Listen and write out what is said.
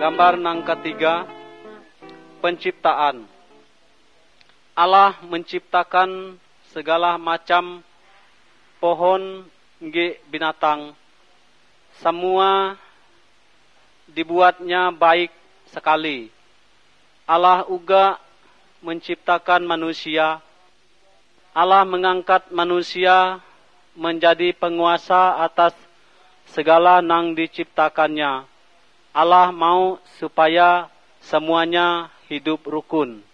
Gambar nang ketiga, penciptaan. Allah menciptakan segala macam pohon, binatang. Semua dibuatnya baik sekali. Allah juga menciptakan manusia. Allah mengangkat manusia menjadi penguasa atas segala yang diciptakannya. Allah mau supaya semuanya hidup rukun.